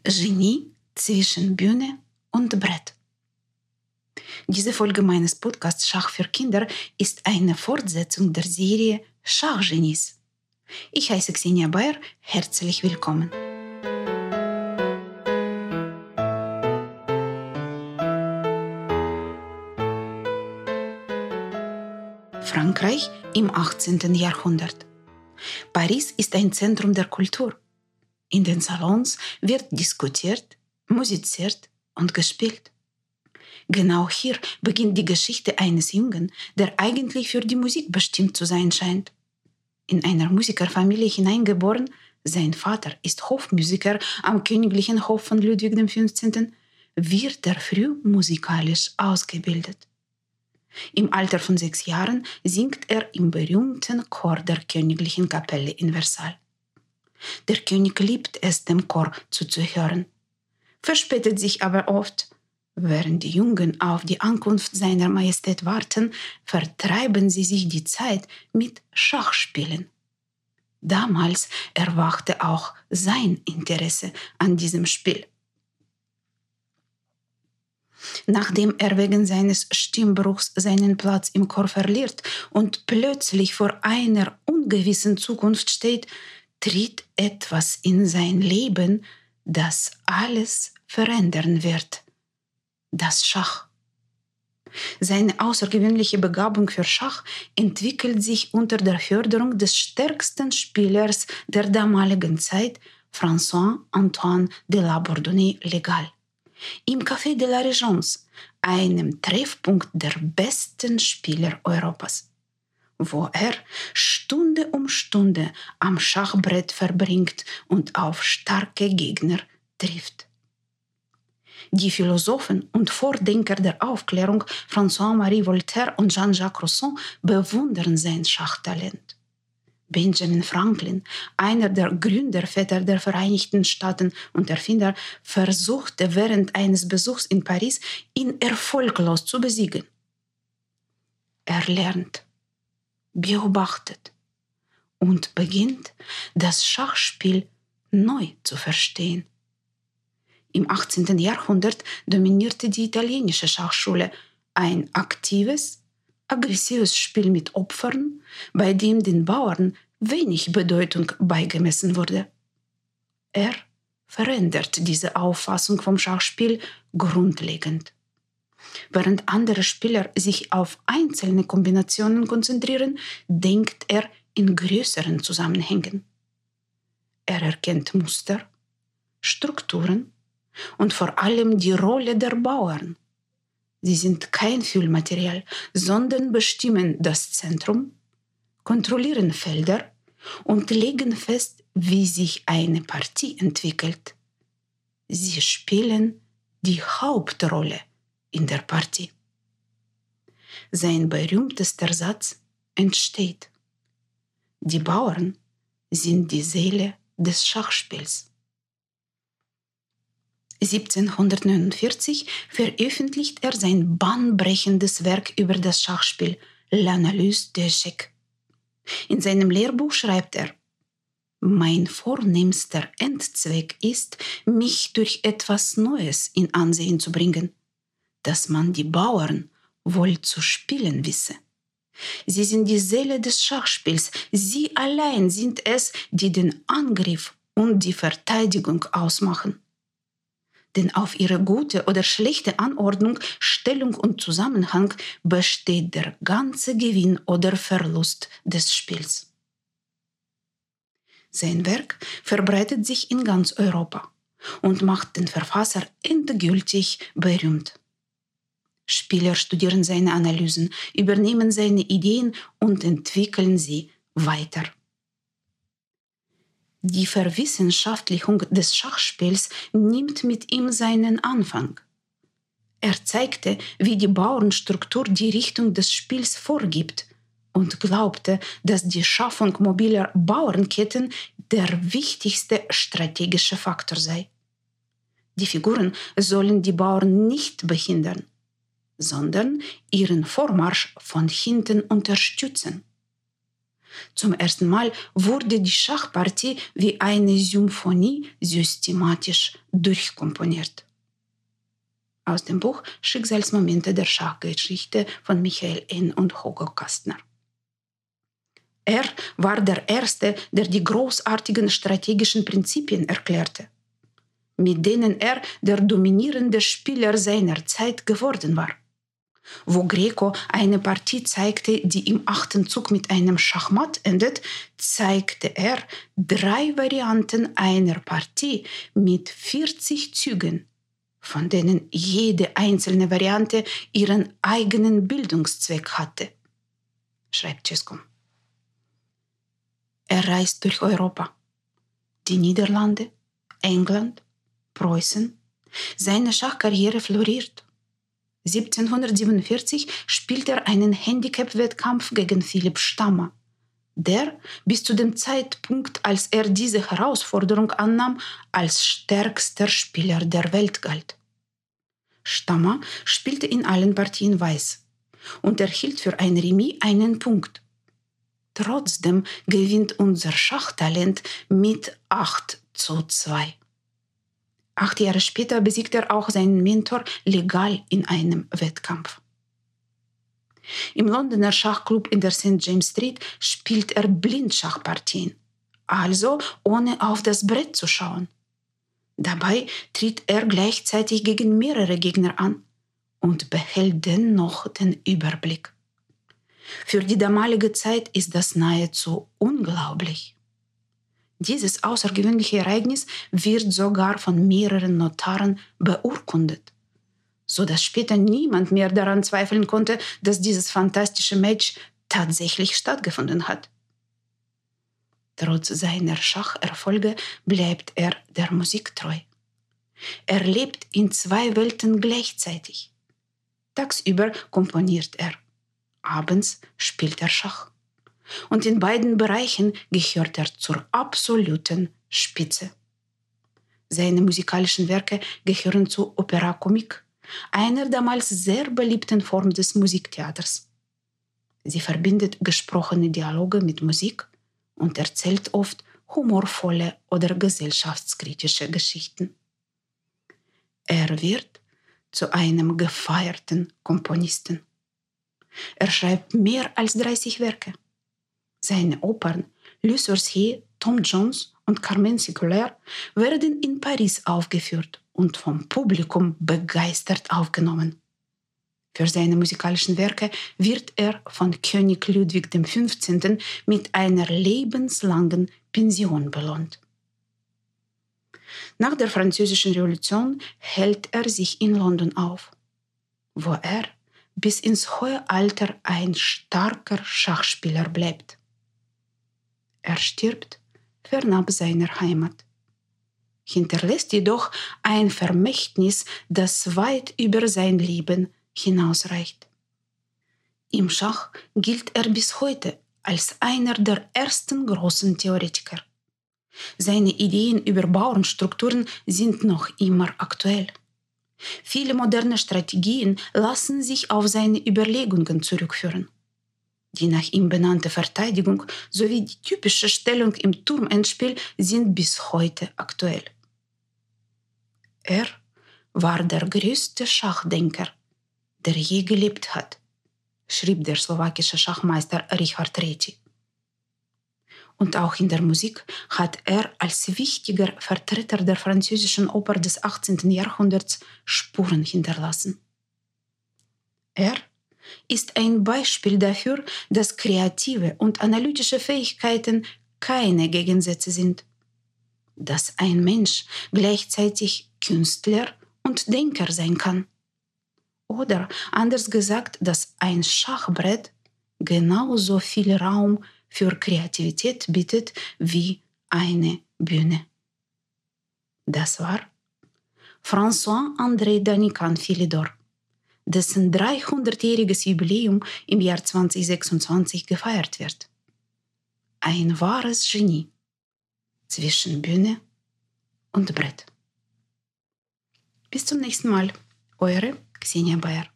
Genie zwischen Bühne und Brett. Diese Folge meines Podcasts Schach für Kinder ist eine Fortsetzung der Serie Schachgenies. Ich heiße Xenia Bayer, herzlich willkommen. Frankreich im 18. Jahrhundert. Paris ist ein Zentrum der Kultur. In den Salons wird diskutiert, musiziert und gespielt. Genau hier beginnt die Geschichte eines Jungen, der eigentlich für die Musik bestimmt zu sein scheint. In einer Musikerfamilie hineingeboren, sein Vater ist Hofmusiker am königlichen Hof von Ludwig XV., wird er früh musikalisch ausgebildet. Im Alter von 6 Jahren singt er im berühmten Chor der königlichen Kapelle in Versailles. Der König liebt es, dem Chor zuzuhören, verspätet sich aber oft. Während die Jungen auf die Ankunft seiner Majestät warten, vertreiben sie sich die Zeit mit Schachspielen. Damals erwachte auch sein Interesse an diesem Spiel. Nachdem er wegen seines Stimmbruchs seinen Platz im Chor verliert und plötzlich vor einer ungewissen Zukunft steht, tritt etwas in sein Leben, das alles verändern wird. Das Schach. Seine außergewöhnliche Begabung für Schach entwickelt sich unter der Förderung des stärksten Spielers der damaligen Zeit, François-Antoine de la Bourdonnais-Légal, im Café de la Régence, einem Treffpunkt der besten Spieler Europas, wo er Stunde um Stunde am Schachbrett verbringt und auf starke Gegner trifft. Die Philosophen und Vordenker der Aufklärung François-Marie Voltaire und Jean-Jacques Rousseau bewundern sein Schachtalent. Benjamin Franklin, einer der Gründerväter der Vereinigten Staaten und Erfinder, versuchte während eines Besuchs in Paris, ihn erfolglos zu besiegen. Er lernt, beobachtet und beginnt, das Schachspiel neu zu verstehen. Im 18. Jahrhundert dominierte die italienische Schachschule ein aktives, aggressives Spiel mit Opfern, bei dem den Bauern wenig Bedeutung beigemessen wurde. Er verändert diese Auffassung vom Schachspiel grundlegend. Während andere Spieler sich auf einzelne Kombinationen konzentrieren, denkt er in größeren Zusammenhängen. Er erkennt Muster, Strukturen und vor allem die Rolle der Bauern. Sie sind kein Füllmaterial, sondern bestimmen das Zentrum, kontrollieren Felder und legen fest, wie sich eine Partie entwickelt. Sie spielen die Hauptrolle in der Partie. Sein berühmtester Satz entsteht: Die Bauern sind die Seele des Schachspiels. 1749 veröffentlicht er sein bahnbrechendes Werk über das Schachspiel, L'Analyse des Échecs. In seinem Lehrbuch schreibt er: Mein vornehmster Endzweck ist, mich durch etwas Neues in Ansehen zu bringen, dass man die Bauern wohl zu spielen wisse. Sie sind die Seele des Schachspiels, sie allein sind es, die den Angriff und die Verteidigung ausmachen. Denn auf ihre gute oder schlechte Anordnung, Stellung und Zusammenhang besteht der ganze Gewinn oder Verlust des Spiels. Sein Werk verbreitet sich in ganz Europa und macht den Verfasser endgültig berühmt. Spieler studieren seine Analysen, übernehmen seine Ideen und entwickeln sie weiter. Die Verwissenschaftlichung des Schachspiels nimmt mit ihm seinen Anfang. Er zeigte, wie die Bauernstruktur die Richtung des Spiels vorgibt und glaubte, dass die Schaffung mobiler Bauernketten der wichtigste strategische Faktor sei. Die Figuren sollen die Bauern nicht behindern, sondern ihren Vormarsch von hinten unterstützen. Zum ersten Mal wurde die Schachpartie wie eine Symphonie systematisch durchkomponiert. Aus dem Buch Schicksalsmomente der Schachgeschichte von Michael N. und Hugo Kastner. Er war der Erste, der die großartigen strategischen Prinzipien erklärte, mit denen er der dominierende Spieler seiner Zeit geworden war. Wo Greco eine Partie zeigte, die im 8. Zug mit einem Schachmatt endet, zeigte er 3 Varianten einer Partie mit 40 Zügen, von denen jede einzelne Variante ihren eigenen Bildungszweck hatte, schreibt Cesco. Er reist durch Europa, die Niederlande, England, Preußen. Seine Schachkarriere floriert. 1747 spielt er einen Handicap-Wettkampf gegen Philipp Stammer, der bis zu dem Zeitpunkt, als er diese Herausforderung annahm, als stärkster Spieler der Welt galt. Stammer spielte in allen Partien weiß und erhielt für ein Remis einen Punkt. Trotzdem gewinnt unser Schachtalent mit 8:2. 8 Jahre später besiegt er auch seinen Mentor legal in einem Wettkampf. Im Londoner Schachclub in der St. James Street spielt er Blindschachpartien, also ohne auf das Brett zu schauen. Dabei tritt er gleichzeitig gegen mehrere Gegner an und behält dennoch den Überblick. Für die damalige Zeit ist das nahezu unglaublich. Dieses außergewöhnliche Ereignis wird sogar von mehreren Notaren beurkundet, sodass später niemand mehr daran zweifeln konnte, dass dieses fantastische Match tatsächlich stattgefunden hat. Trotz seiner Schacherfolge bleibt er der Musik treu. Er lebt in 2 Welten gleichzeitig. Tagsüber komponiert er, abends spielt er Schach. Und in beiden Bereichen gehört er zur absoluten Spitze. Seine musikalischen Werke gehören zur Opera Comique, einer damals sehr beliebten Form des Musiktheaters. Sie verbindet gesprochene Dialoge mit Musik und erzählt oft humorvolle oder gesellschaftskritische Geschichten. Er wird zu einem gefeierten Komponisten. Er schreibt mehr als 30 Werke. Seine Opern Le Sorcier, Tom Jones und Carmen Séculaire werden in Paris aufgeführt und vom Publikum begeistert aufgenommen. Für seine musikalischen Werke wird er von König Ludwig XV. Mit einer lebenslangen Pension belohnt. Nach der Französischen Revolution hält er sich in London auf, wo er bis ins hohe Alter ein starker Schachspieler bleibt. Er stirbt fernab seiner Heimat, hinterlässt jedoch ein Vermächtnis, das weit über sein Leben hinausreicht. Im Schach gilt er bis heute als einer der ersten großen Theoretiker. Seine Ideen über Bauernstrukturen sind noch immer aktuell. Viele moderne Strategien lassen sich auf seine Überlegungen zurückführen. Die nach ihm benannte Verteidigung sowie die typische Stellung im Turmendspiel sind bis heute aktuell. Er war der größte Schachdenker, der je gelebt hat, schrieb der slowakische Schachmeister Richard Reti. Und auch in der Musik hat er als wichtiger Vertreter der französischen Oper des 18. Jahrhunderts Spuren hinterlassen. Er ist ein Beispiel dafür, dass kreative und analytische Fähigkeiten keine Gegensätze sind. Dass ein Mensch gleichzeitig Künstler und Denker sein kann. Oder anders gesagt, dass ein Schachbrett genauso viel Raum für Kreativität bietet wie eine Bühne. Das war François-André Danican Philidor, dessen 300-jähriges Jubiläum im Jahr 2026 gefeiert wird. Ein wahres Genie zwischen Bühne und Brett. Bis zum nächsten Mal. Eure Xenia Bayer.